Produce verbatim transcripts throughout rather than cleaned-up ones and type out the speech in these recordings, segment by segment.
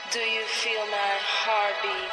Do you feel my heartbeat?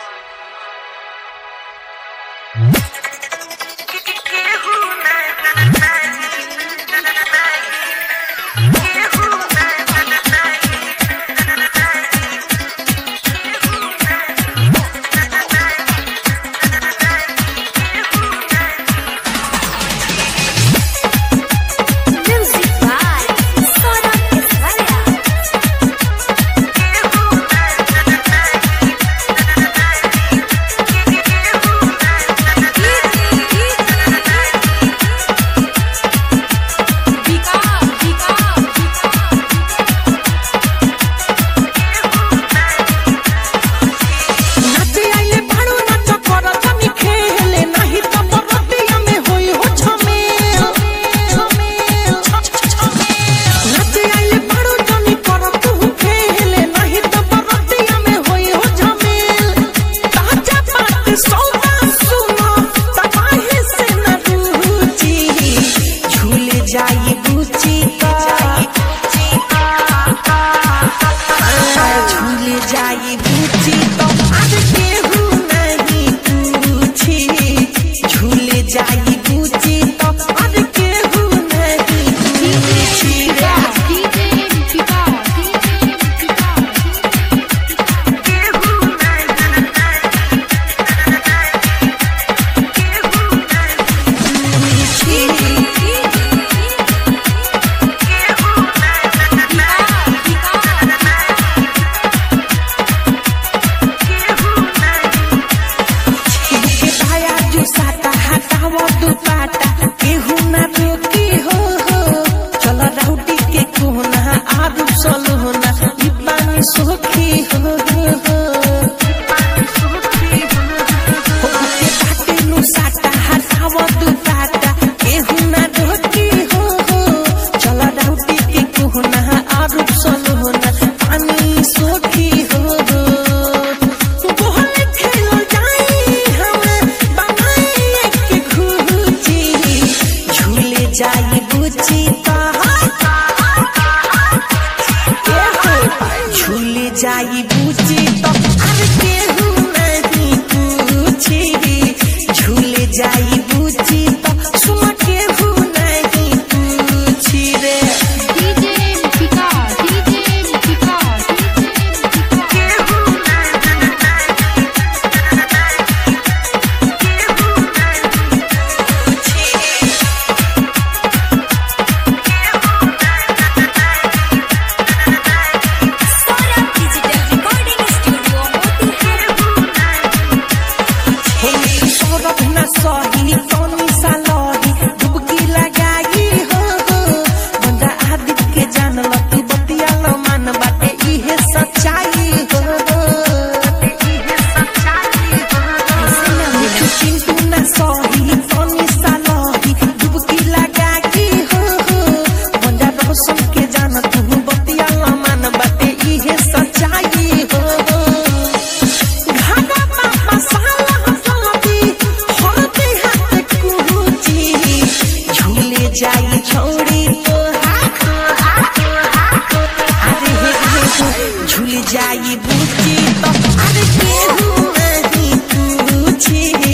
जाई बूची तो हर केहू नहीं पूछी झूल जाई बूची तो सुन केहू नहीं पूछी रे डीजे पिका डीजे पिका केहू नहीं केहू नहीं पूछी सही सोनी सालोही डुबकी लगाई हो बंदा आदित के जान लती बतिया लो मन बाटे इहे सच्चाई हो इहे सच्चाई हो चिंटू ना सही सोनी सालोही डुबकी लगाई हो बंदा रोशन के जान तू बतिया लो मन बाटे इहे सच्चाई हो घाटा पापा साला जाई छोड़ी तो अरे झूल जाई बूची तो अरे केहू नहीं पूछी